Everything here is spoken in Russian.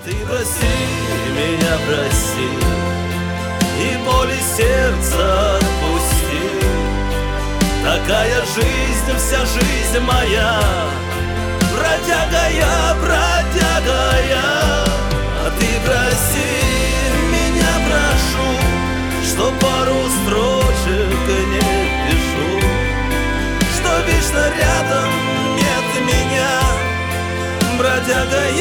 Ты прости меня, прости, и боли сердца отпусти. Такая жизнь, вся жизнь моя, бродяга я, бродяга я. А ты прости меня, прошу, что пару строчек не пишу, что вечно рядом нет меня, бродяга я.